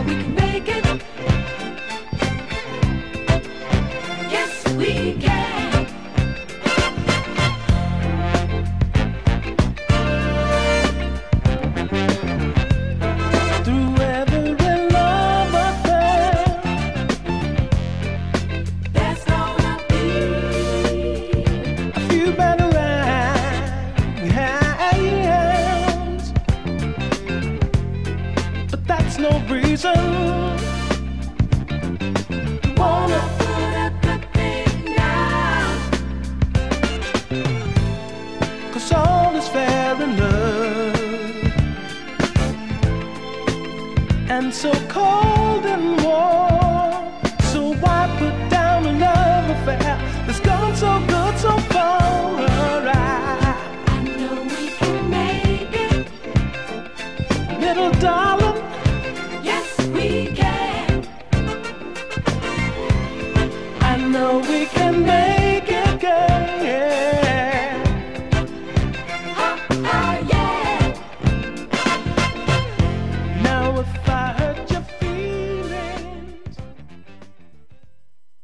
we can make it. Yes, we can. Through every love affair, There's gonna be a few better hands, but that's no reason. wanna put a good thing down. 'Cause all is fair in love, and so cold and